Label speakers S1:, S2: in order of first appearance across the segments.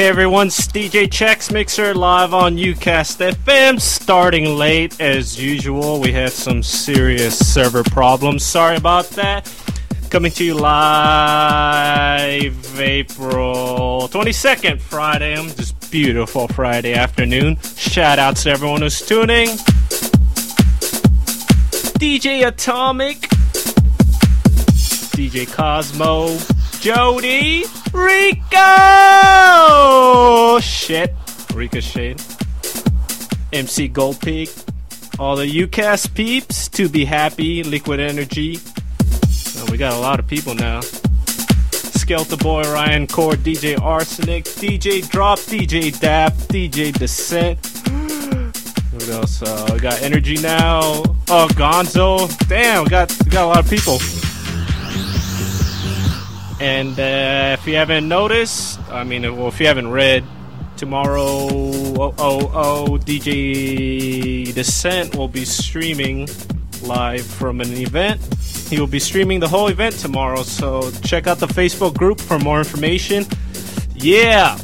S1: Hey everyone, it's DJ Chex Mixer live on UCast FM. Starting late as usual. We had some serious server problems. Sorry about that. Coming to you live April 22nd, Friday. This beautiful Friday afternoon. Shout out to everyone who's tuning. DJ Atomic, DJ Cosmo, Jody, Rico! Shit. Ricochet. MC Gold Pig. All the UCast peeps to be happy. Liquid Energy. Oh, we got a lot of people now. Skelter Boy, Ryan Core, DJ Arsenic, DJ Drop, DJ Dap, DJ Descent. What else? We got Energy now. Oh, Gonzo. Damn, we got a lot of people. And if you haven't noticed, if you haven't read, tomorrow, DJ Descent will be streaming live from an event. He will be streaming the whole event tomorrow, so check out the Facebook group for more information. Yeah!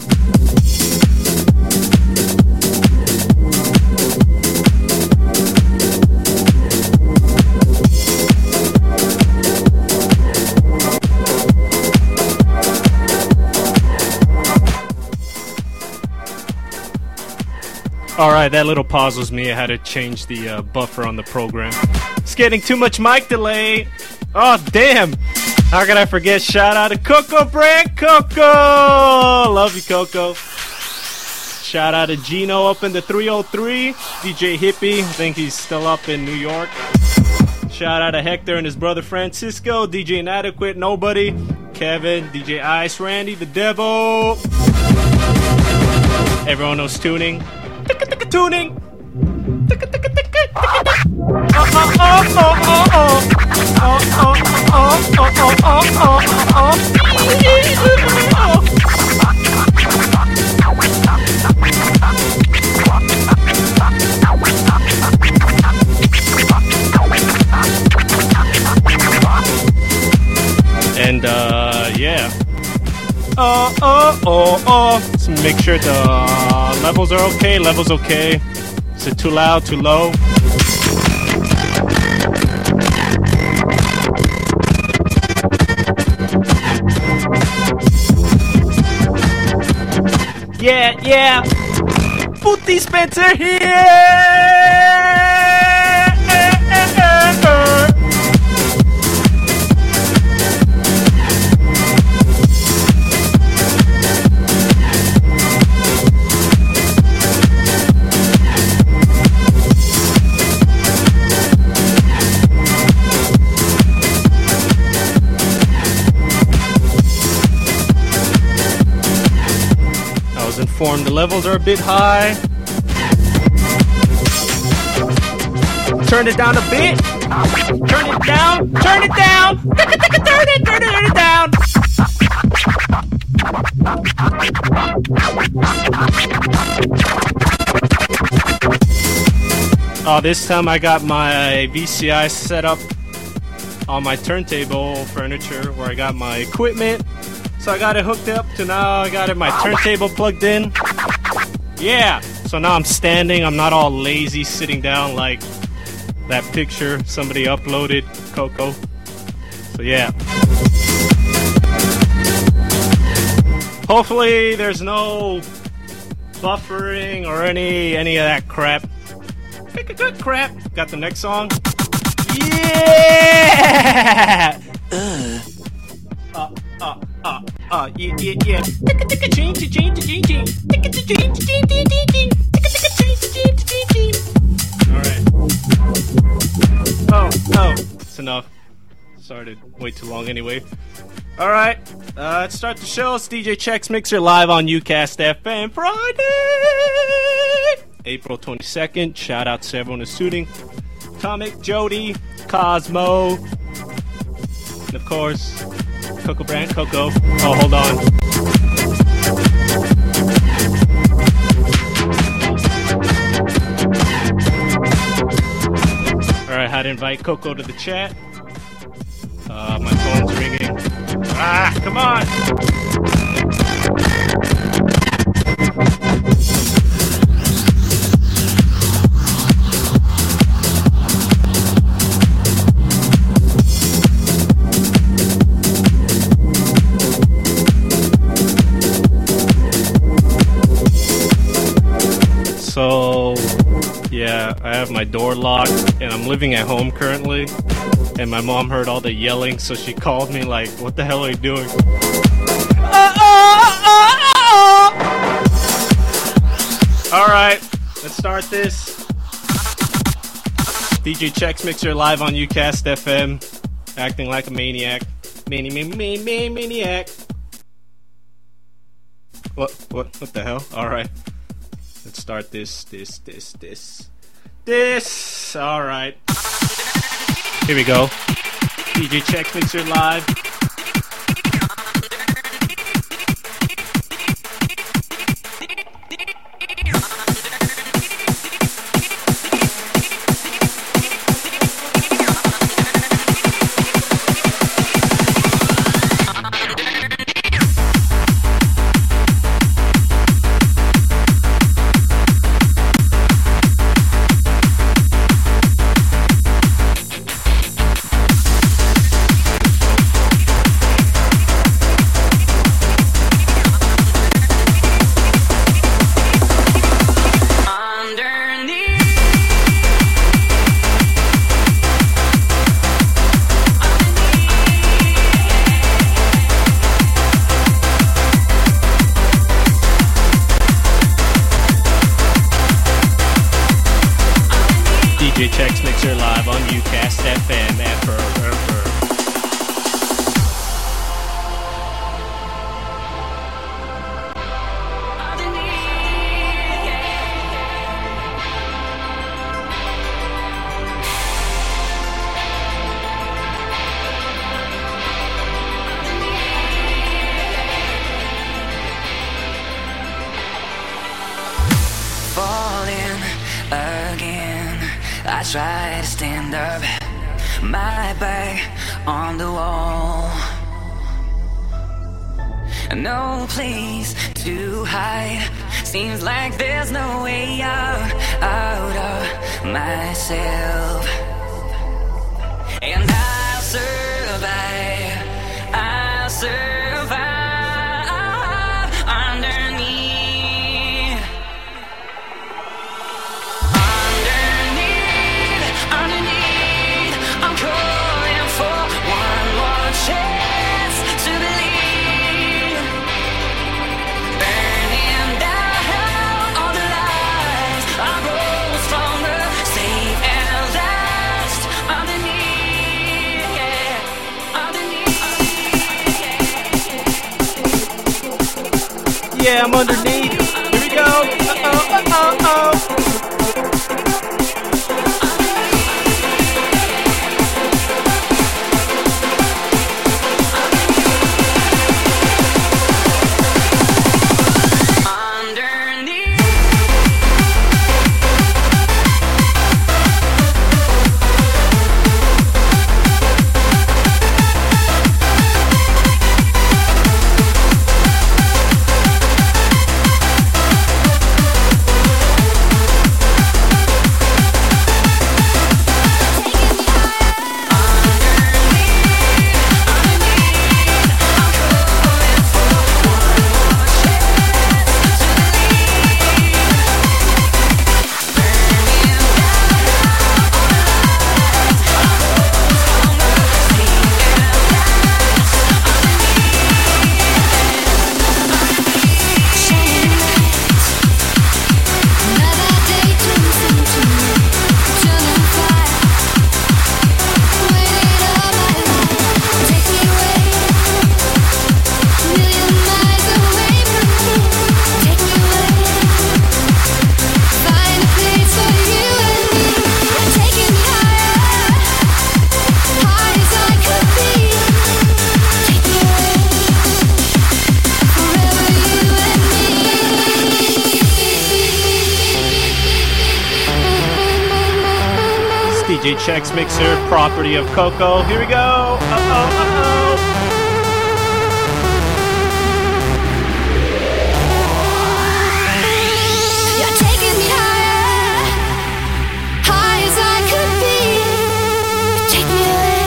S1: Alright, that little pause was me. I had to change the buffer on the program. It's getting too much mic delay. Oh, damn. How can I forget? Shout out to Coco Brand Coco. Love you, Coco. Shout out to Gino up in the 303. DJ Hippie. I think he's still up in New York. Shout out to Hector and his brother Francisco. DJ Inadequate, Nobody. Kevin. DJ Ice. Randy, the Devil. Everyone knows tuning. Tuning. And yeah. Let's make sure the levels are okay. Levels okay. Is it too loud, too low? Yeah. Booty Spencer here! Informed the levels are a bit high. Turn it down a bit. Turn it down. Turn it down. Turn it down. Oh, this time I got my VCI set up on my turntable furniture where I got my equipment. So I got it hooked up to now. I got my turntable plugged in. Yeah. So now I'm standing. I'm not all lazy sitting down like that picture somebody uploaded, Coco. So yeah. Hopefully there's no buffering or any of that crap. Good crap. Got the next song. Yeah. Yeah. Alright. Oh, it's enough. Started way too long anyway. Alright, let's start the show. It's DJ Chex Mixer live on UCast FM Friday, April 22nd. Shout out to everyone who's shooting. Atomic, Jody, Cosmo, and of course, Coco Brand Coco. Oh, hold on. Alright, how to invite Coco to the chat. My phone's ringing. Ah, come on! I have my door locked, and I'm living at home currently. And my mom heard all the yelling, so she called me like, "What the hell are you doing?" Alright, let's start this. DJ Chex Mixer live on UCast FM. Acting like a maniac. Maniac. What the hell? Alright. Let's start this. Alright. Here we go. DJ Chex Mixer live. DJ Chex Mixer live on UCast FM
S2: Falling again, I try to stand up, my back on the wall. No place to hide, seems like there's no way out of myself. And I'll survive underneath. I'm calling for one more chance to believe. Burning down all the lies I rose from the safe and last. Underneath, underneath.
S1: Yeah, I'm underneath. Here we go. DJ Chex Mixer, property of Coco. Here we go.
S3: You're taking me higher, high as I could be. Take me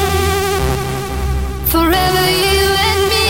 S3: away, forever you and me.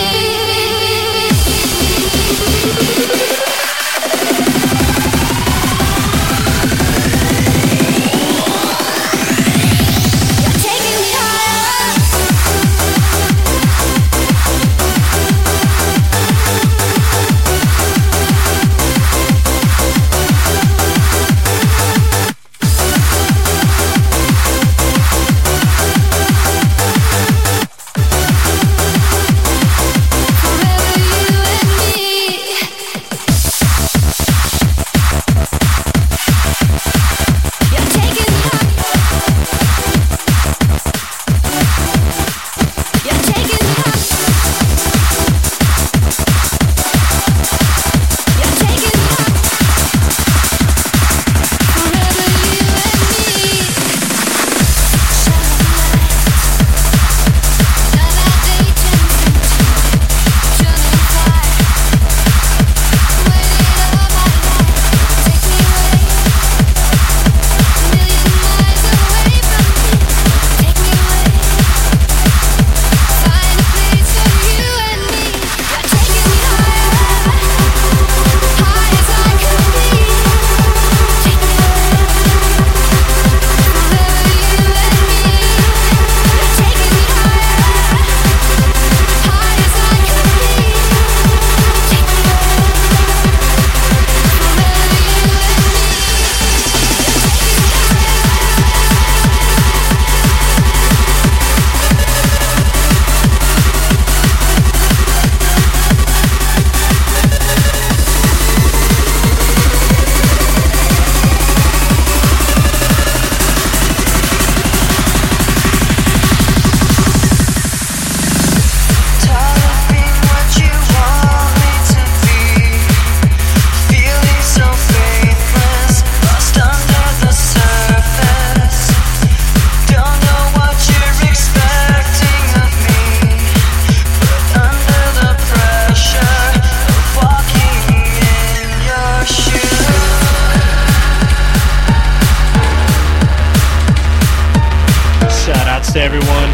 S1: everyone.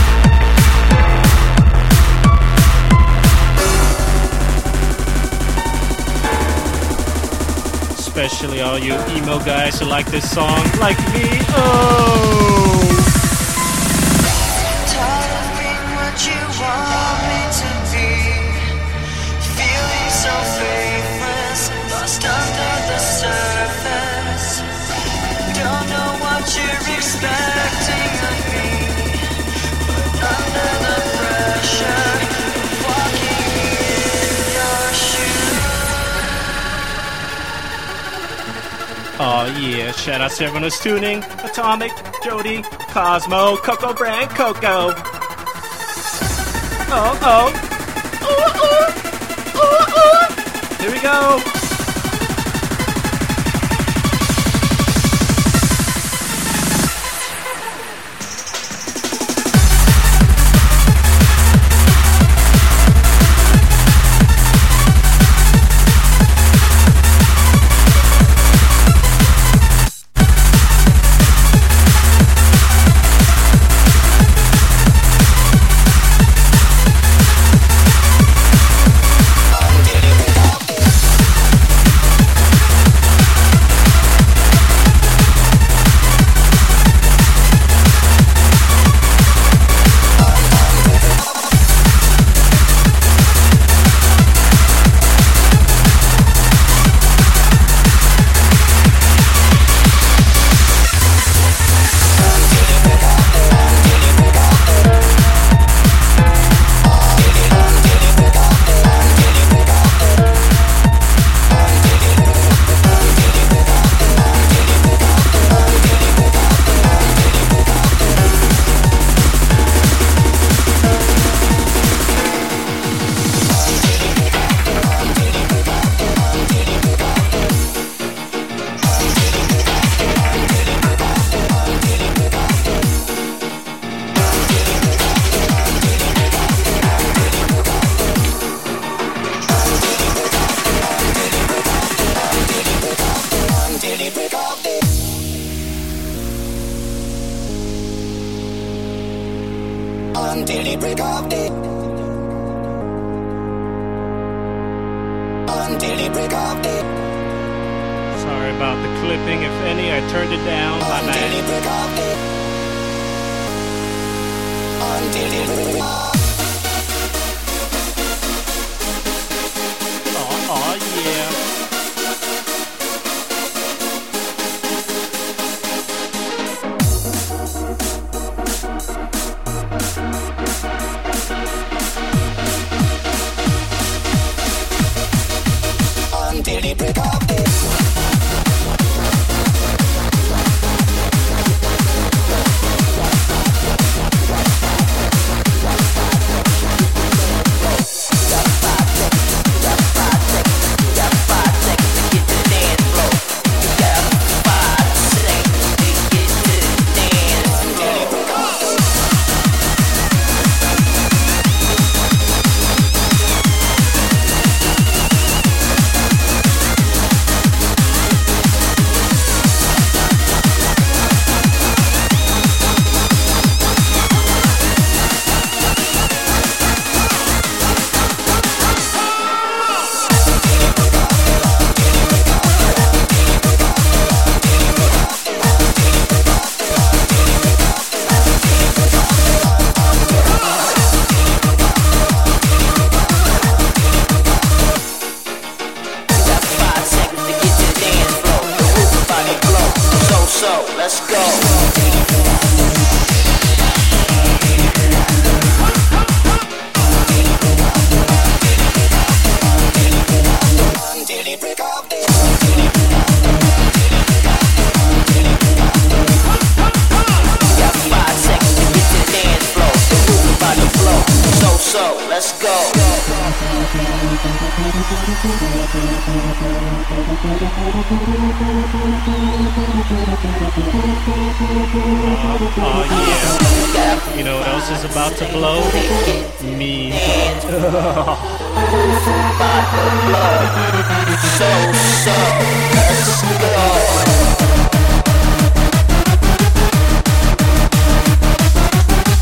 S1: Especially all you emo guys who like this song, like me. Oh!
S2: Tired of being what you want me to be. Feeling so faithless, lost under the surface. Don't know what you're expecting of me, but under the pressure of walking in your shoes.
S1: Oh yeah, shout out to everyone who's tuning. Atomic, Jody, Cosmo, Coco Brand, Coco. Oh, oh. Ooh, ooh. Ooh, ooh. Here we go.
S2: Until the break of day. Until the break of day.
S1: Sorry about the clipping, if any. I turned it down. My
S2: Until the
S1: bad.
S2: break of day. Until the break of day.
S1: Oh yeah.
S2: Until the break of day. Let's go. Until the break of day. Got 5 seconds to get to the dance floor. Move the body flow. So, let's go.
S1: Oh yeah. You know what else is about to blow? Me.
S2: So, let's go.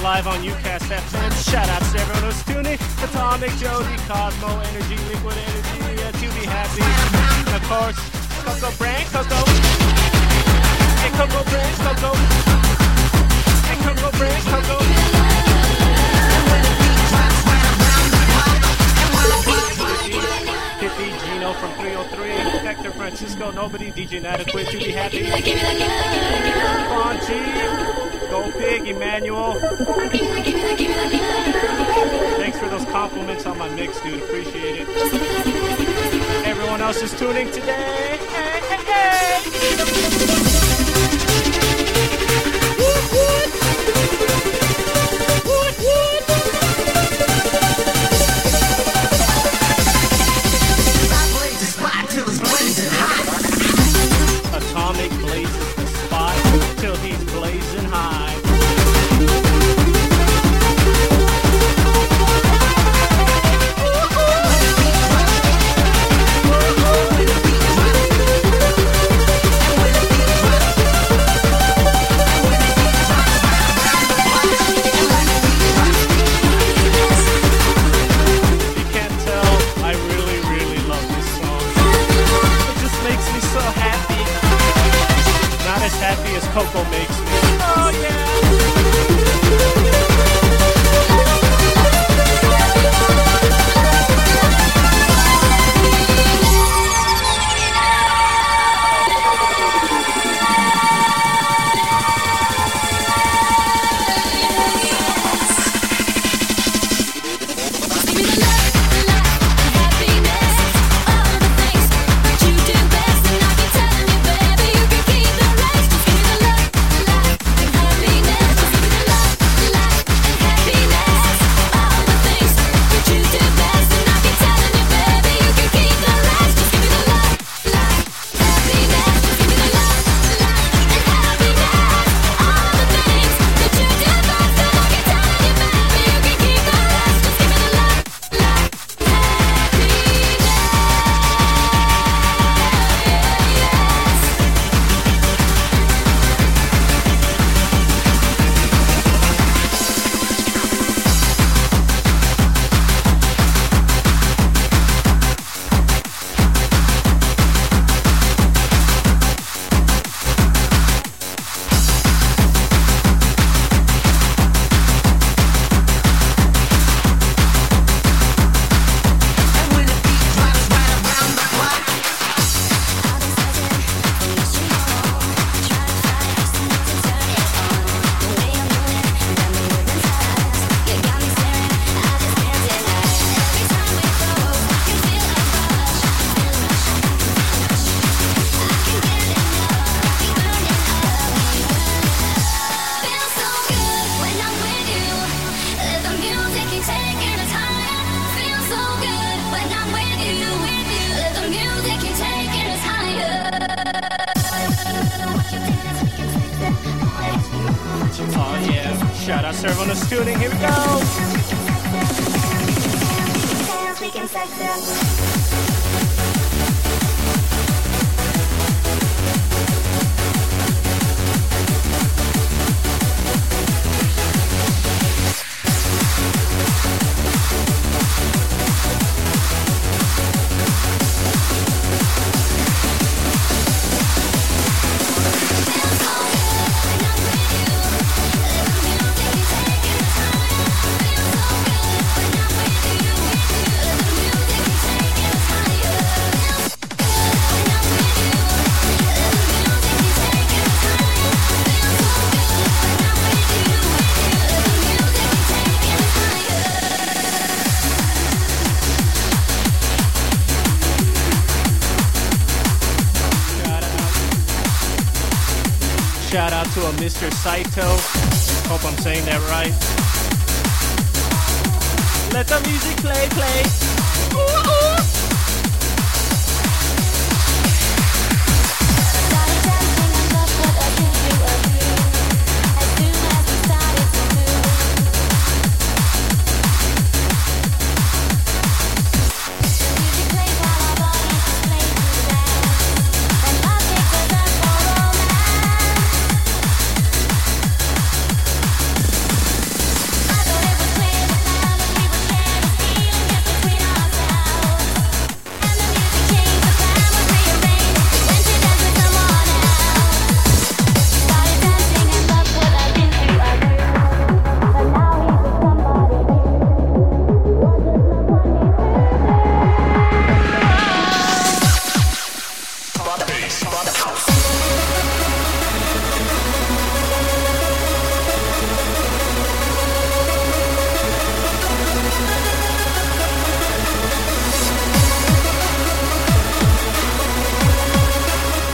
S1: live on UCast FM. Shout out to everyone who's tuning. Atomic, Jody, Cosmo, Energy, Liquid Energy, to be happy. And of course, Coco Brand, Coco. Hey, Coco Brand, Coco. Hey, Coco Brand, Coco. Hippie, Gino from 303, Hector Francisco, Nobody, DJ Inadequate, to be happy. Fonchi, Go Pig, Emmanuel. Thanks for those compliments on my mix, dude. Appreciate it. Everyone else is tuning today. Hey, hey, hey. Atomic blazes the spot till he's blazing high. You can't tell, I really, really love this song. It just makes me so happy. Not as happy as Coco makes me. Oh yeah! Oh yeah, shout out to everyone who's tuning, here we go! Shout out to a Mr. Saito. Hope I'm saying that right. Let the music play, play. Ooh, ooh.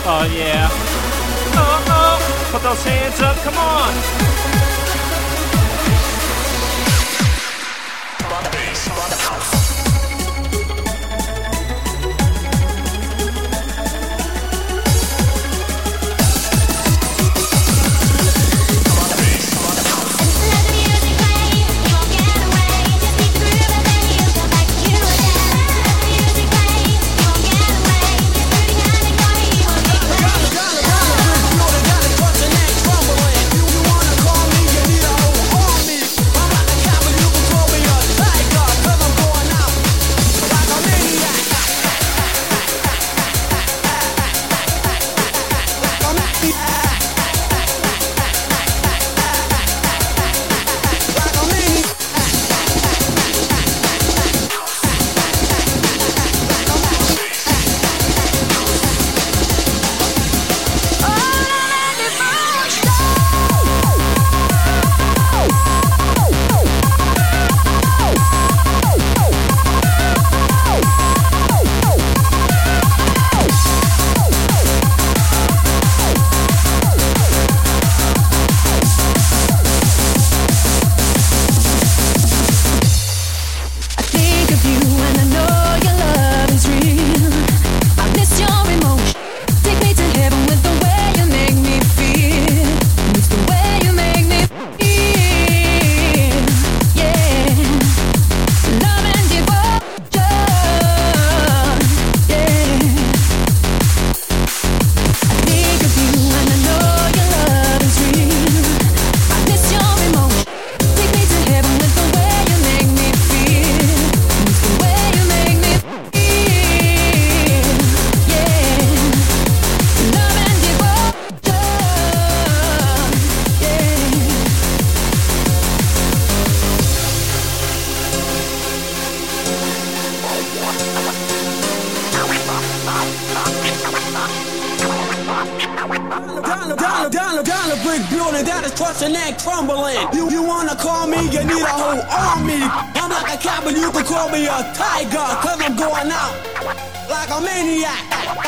S1: Oh yeah. Oh oh. Put those hands up. Come on.
S4: Dollar brick building that is crushing and crumbling. You wanna call me? You need a whole army. I'm like a cat, but you can call me a tiger, 'cause I'm going out like a maniac.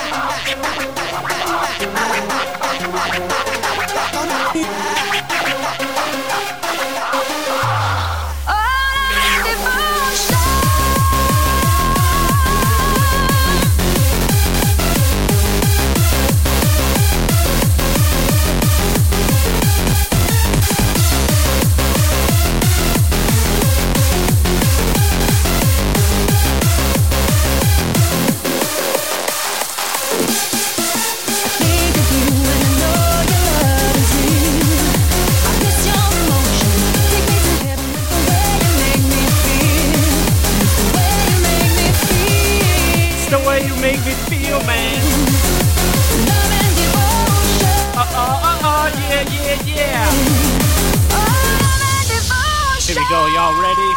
S1: Make me feel, man. Yeah. Here we go, y'all ready?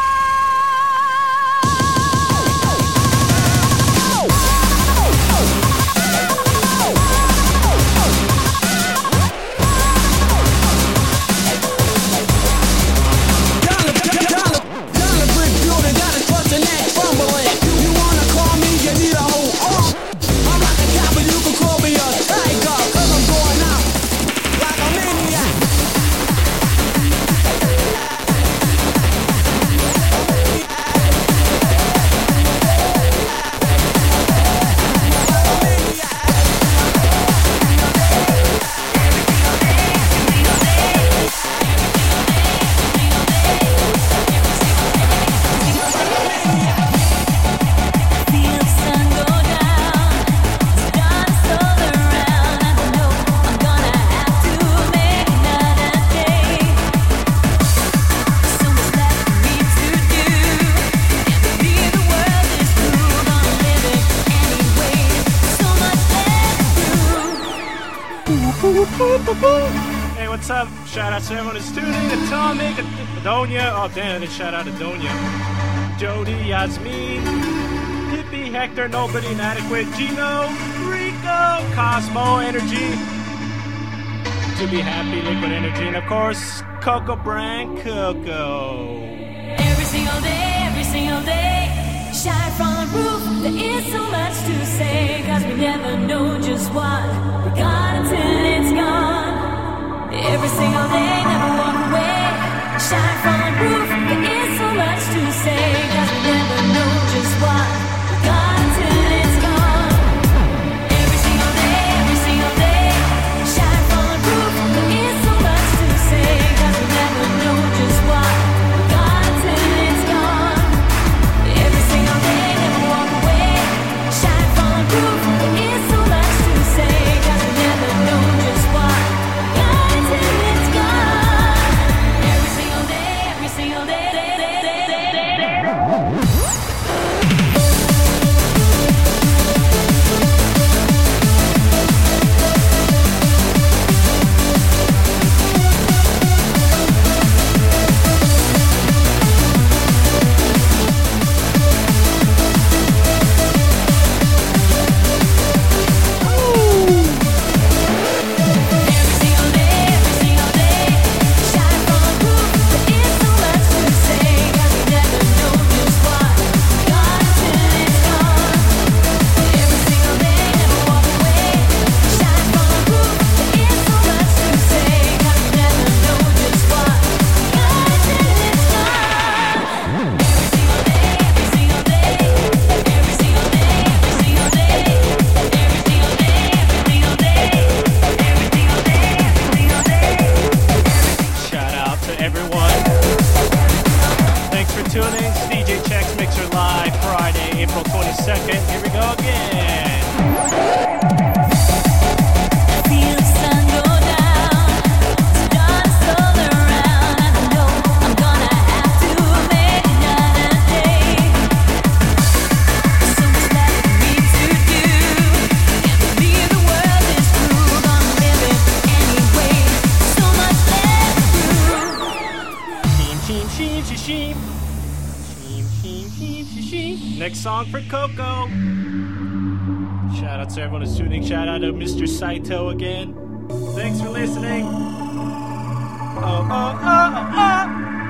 S1: Hey, what's up? Shout out to everyone who's tuning in. Atomic, Adonia. Oh, damn, I didn't shout out Adonia. Jody, Yasmin, Hippie, Hector, Nobody, Inadequate, Gino, Rico, Cosmo, Energy, To Be Happy, Liquid Energy, and of course, Coco Brand Coco.
S5: Every single day, shine from the roof. There is so much to say, 'cause we never know just what we
S1: next song for Coco. Shout out to everyone who's tuning. Shout out to Mr. Saito again. Thanks for listening. Oh, oh, oh, oh.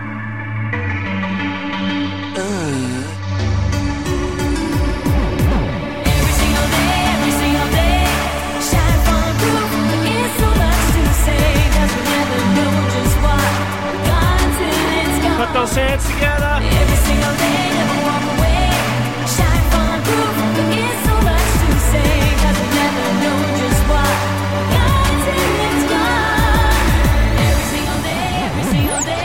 S5: Every single day, shine for proof. It's so much to say, 'cause we never know just what we got till it's gone.
S1: Put those hands together.
S5: Every single day, never walk away. Shine for proof. It's so much to say, 'cause we never know just what we got till it's gone. Every single day, every single day.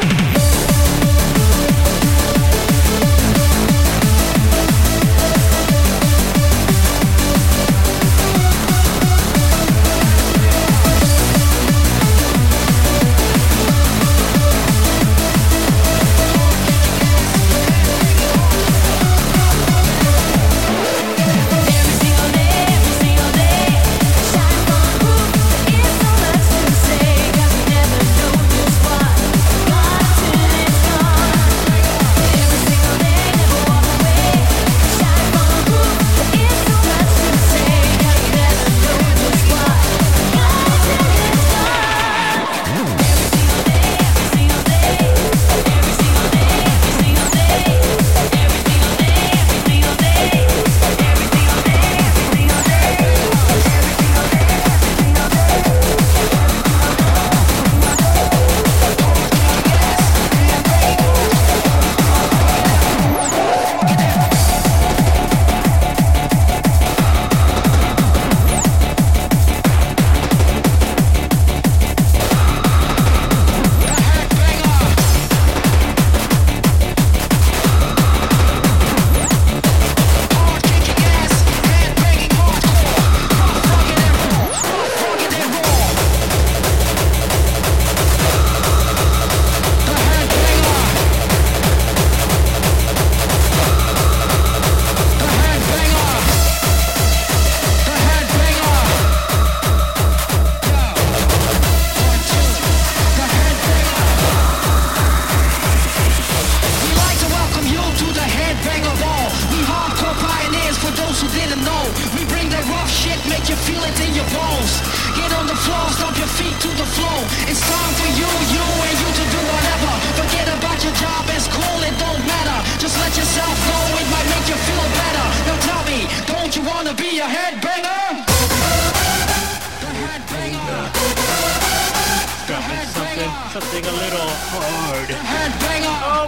S1: Something a little hard.
S6: Headbanger.
S1: Oh,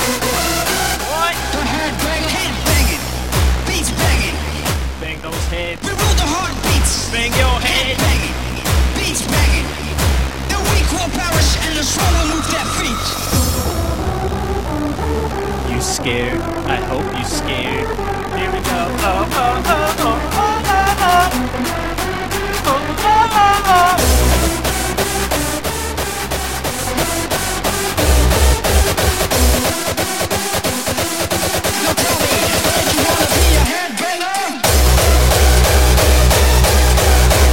S1: what?
S6: The headbanger. Head banging. Beats banging.
S1: Bang those heads.
S6: We rule the heartbeats.
S1: Bang your head.
S6: Banging. Beats banging. The weak will perish and the strong will move their feet.
S1: You scared? I hope you scared. Here we go. Oh, oh, oh, oh, oh, oh, oh. Oh, oh, oh, oh.
S6: Tell me, don't you wanna be a headbanger?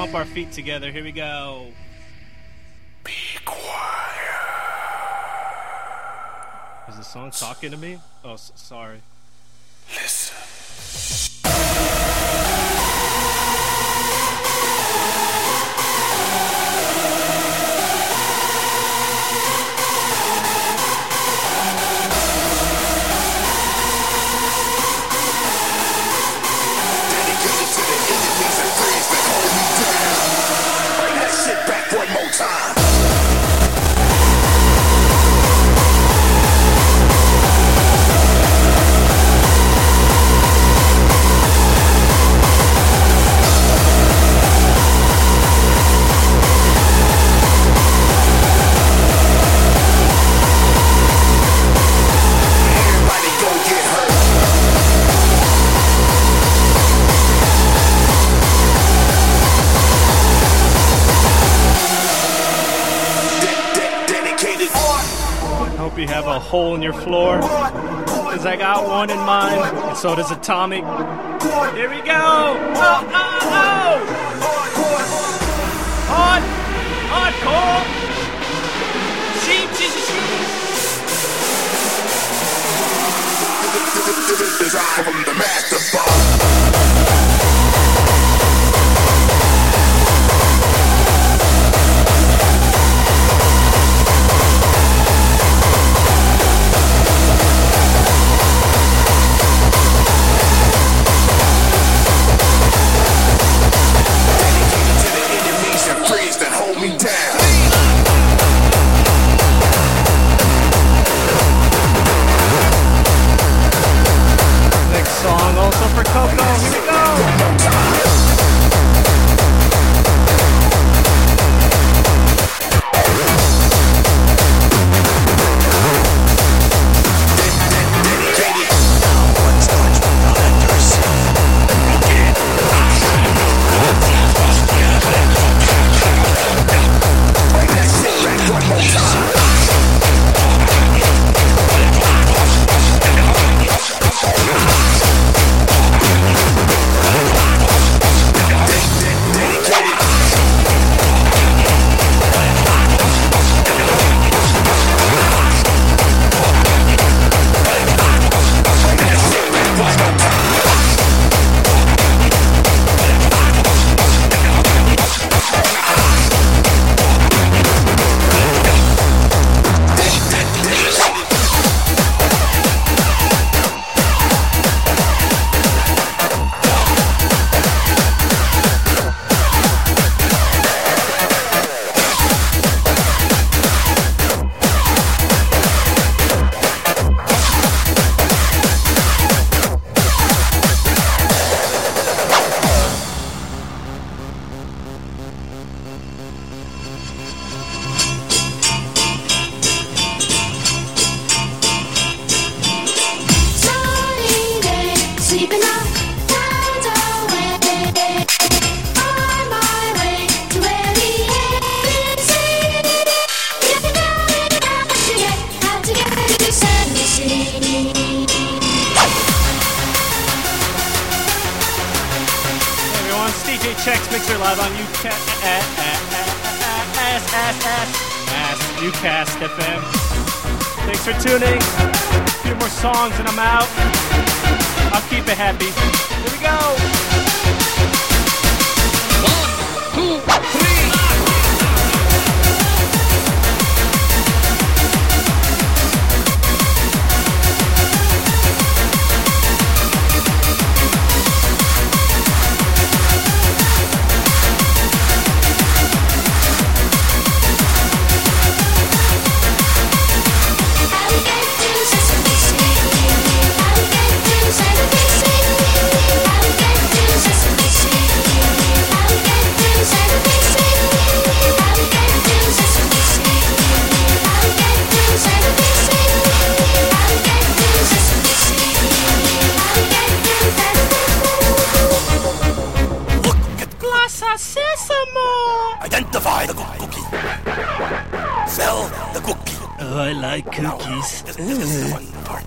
S1: stomp our feet together. Here we go. Be quiet. Is the song talking to me? Oh, sorry.
S7: Listen. One more time. Everybody go get hurt.
S1: Hope you have a hole in your floor, because I got one in mine, and so does Atomic. Here we go! Oh, oh, oh! On! Hardcore! Sheep,
S7: Design from the master boss.
S1: song also for Coco. Here we go. Ucast FM. Thanks for tuning. A few more songs and I'm out. I'll keep it happy. Here we go. 1, 2, 3.
S7: Identify the cookie. Sell the cookie.
S1: Oh, I like cookies.
S7: This is the fun part.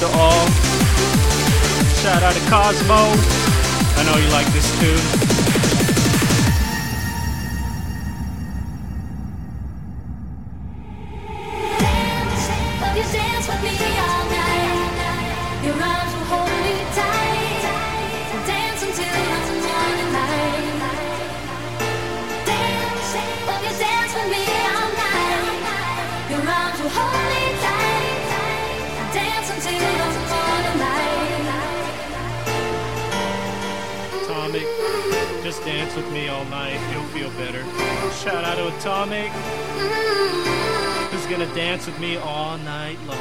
S1: to all. Shout out to Cosmo. I know you like this tune.
S3: You dance with me all night. Your arms will hold me tight. We'll dance until the morning light. Dance, oh, you dance with me all night. Your arms will hold me tight. Dance until the morning light.
S1: Atomic, just dance with me all night. You'll feel better. Shout out to Atomic. Who's gonna dance with me all night long?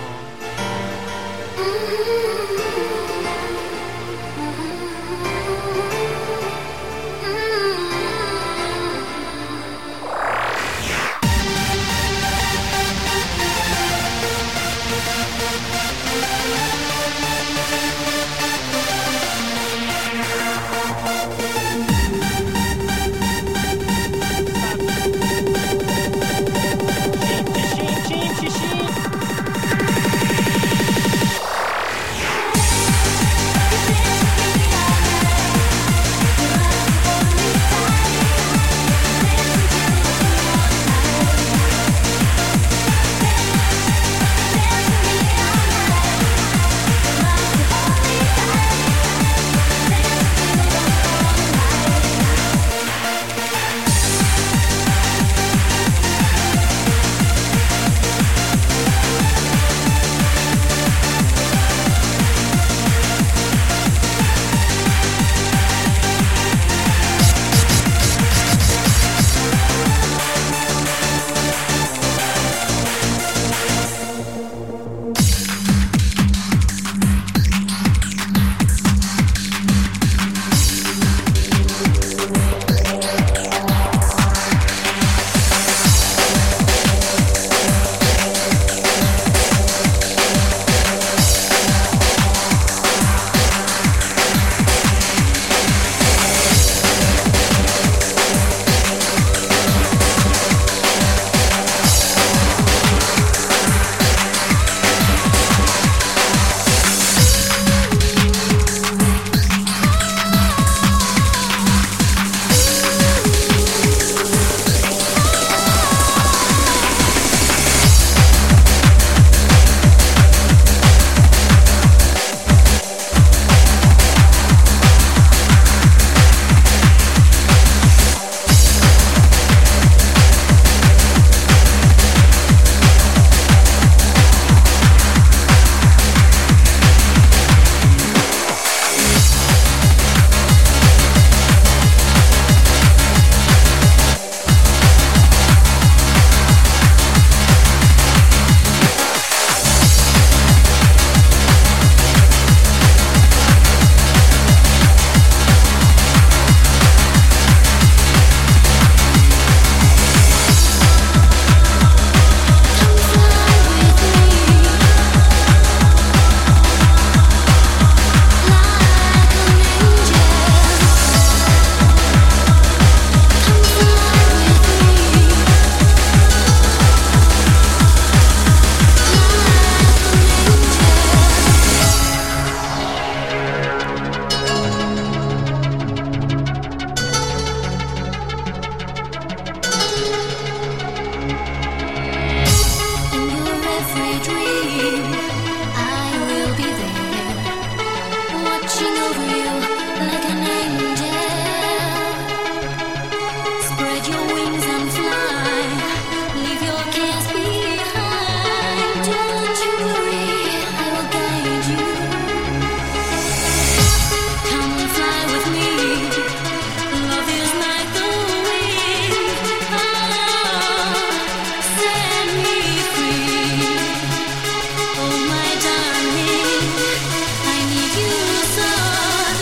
S3: Oh my darling, I need you so.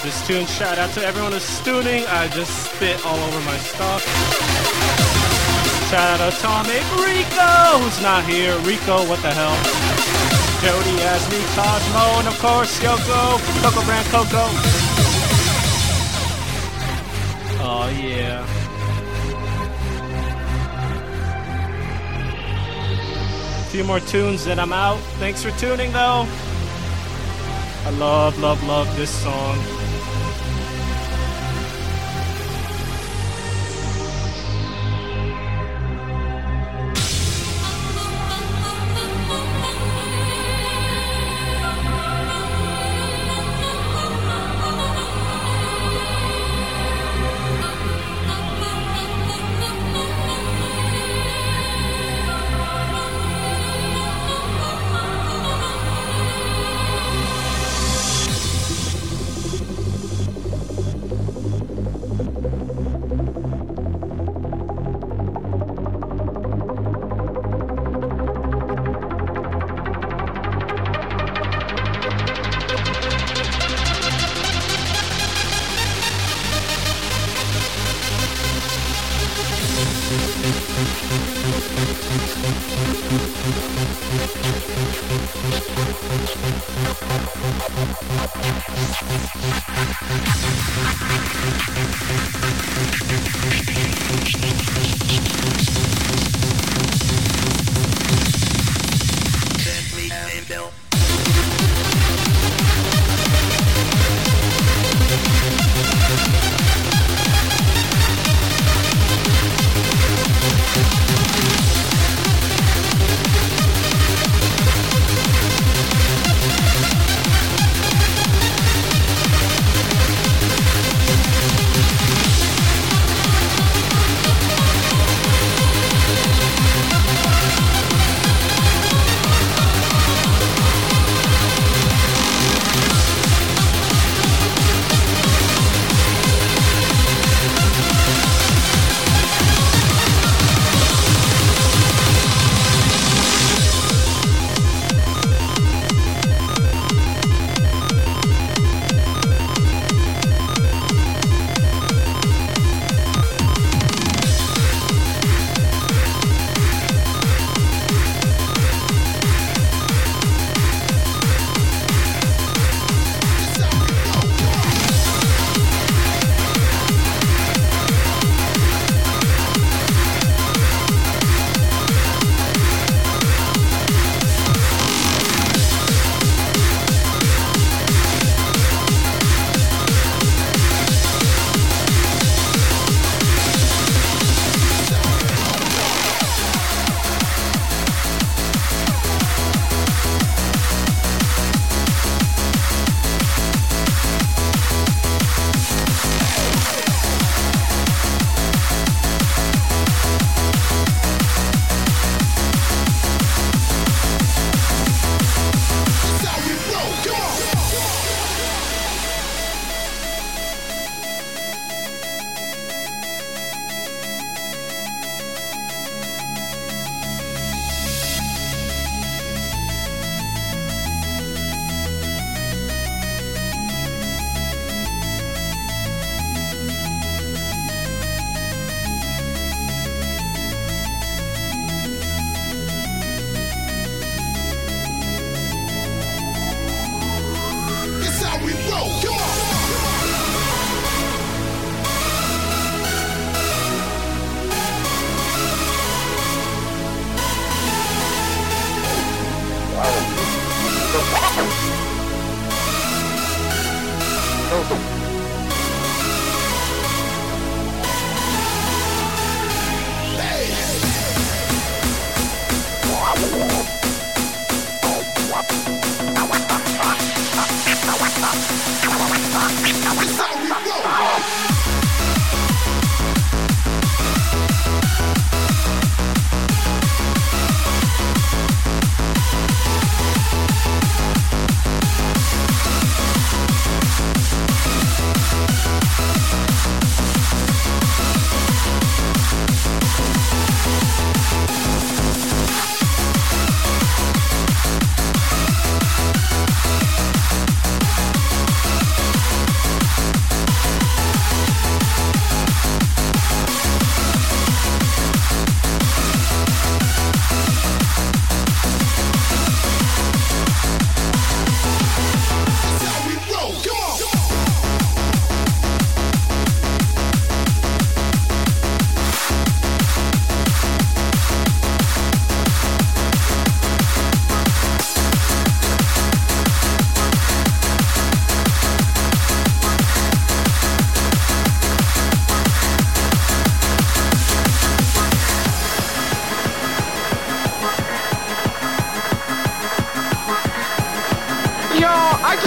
S1: this tune. Shout out to everyone who's tuning. I just spit all over my stuff. Shout out to Atomic Rico, who's not here. Rico, what the hell? Jody, Asmi, Cosmo, and of course Yoko, Coco Brand Coco. Oh yeah. A few more tunes and I'm out. Thanks for tuning though. I love, love, love this song.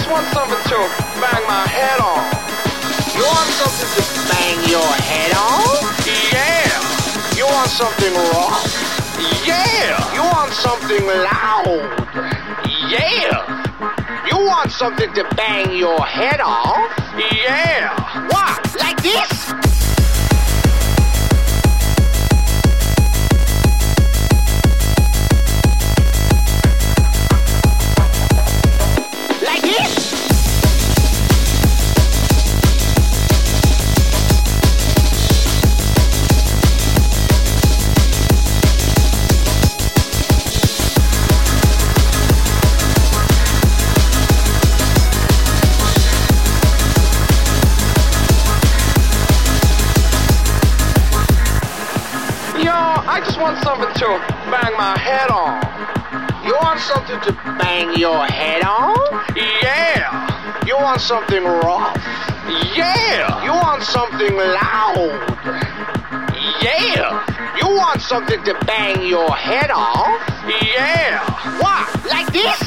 S8: want something to bang my head on. You want something to bang your head on? Yeah. You want something rough? Yeah. You want something loud? Yeah. You want something to bang your head on? Yeah. What? Like this? Like this? I just want something to bang my head on. You want something to bang your head on? Yeah. You want something rough? Yeah. You want something loud? Yeah. You want something to bang your head on? Yeah. What? Like this?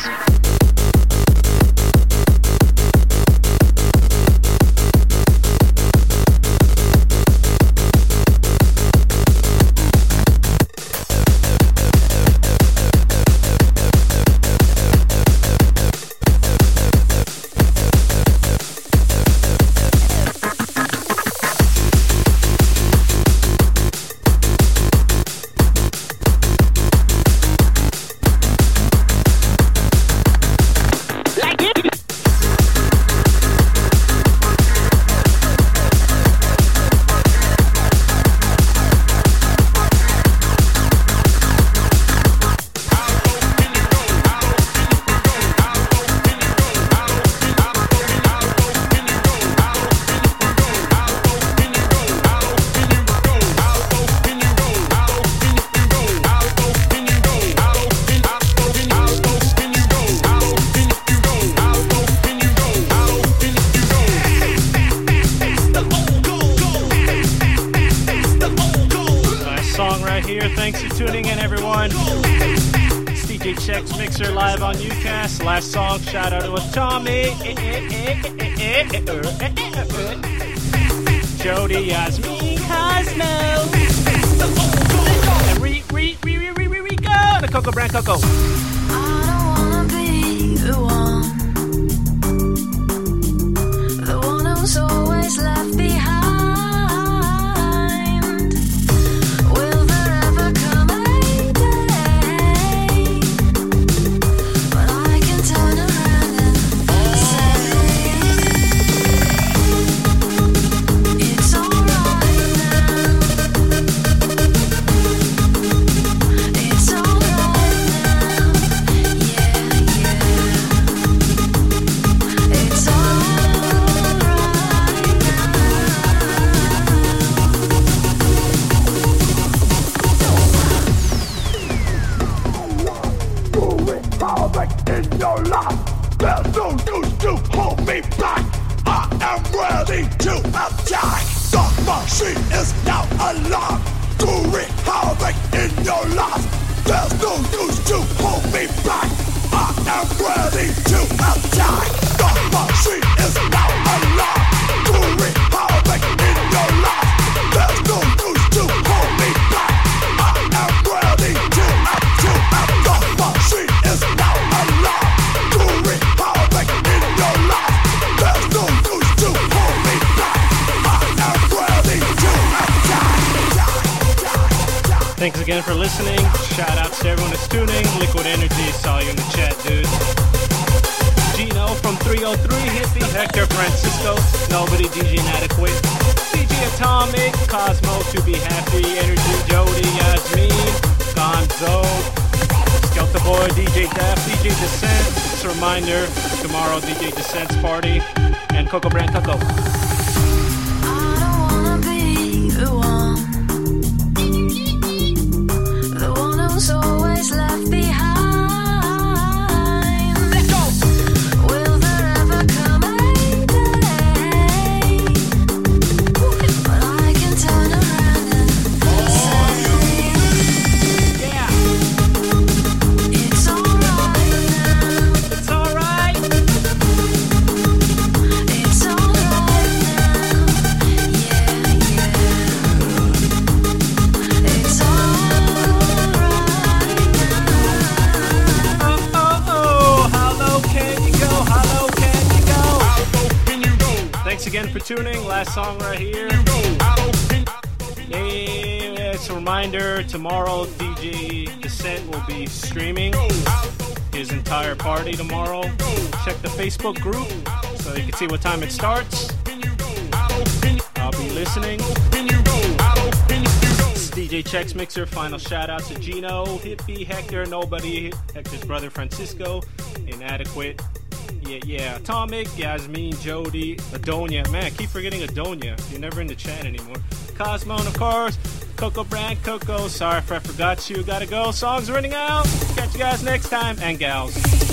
S1: Last song, shout out to Tommy, Jody, Yasmin, Cosmo, and Rico, the Coco Brand Coco.
S5: I don't wanna be the one who's always left behind. Will there ever come a day when I can turn around and say it's alright now? It's alright now. Yeah, yeah. It's alright now.
S7: In your life, there's no use to hold me back. I am ready to attack. The machine is now alive to wreak havoc in your life. There's no use to hold me back. I am ready to attack. The machine is now alive to wreak havoc in your life. There's no use to hold me back. I am ready to attack. The machine is now alive to wreak havoc in your life. There's no use to hold me back. I am ready to attack.
S1: Thanks again for listening. Shout out to everyone that's tuning. Liquid Energy, saw you in the chat, dude. Gino from 303, Hippie, Hector Francisco, Nobody, DJ Inadequate, DJ Atomic, Cosmo, To Be Happy, Energy, Jody, Yasmin, Gonzo, Skelter Boy, DJ Def, DJ Descent. Just a reminder, tomorrow DJ Descent's party, and Coco Brand Coco.
S5: I don't wanna be the one who's always left behind. Will there ever come a day when I can turn around and say
S1: Yeah,
S5: it's alright now?
S1: it's alright. last song right here. Hey, it's a reminder, tomorrow DJ Descent will be streaming his entire party tomorrow. Check the Facebook group so you can see what time it starts. I'll be listening. This is DJ Chex Mixer. Final shout out to Gino, Hippie, Hector, Nobody, Hector's brother Francisco, Inadequate. Yeah, Atomic, Yasmin, Jody, Adonia. Man, I keep forgetting Adonia. You're never in the chat anymore. Cosmo, and of course, Coco Brand, Coco. Sorry if I forgot you. Gotta go. Song's running out. Catch you guys next time. And gals.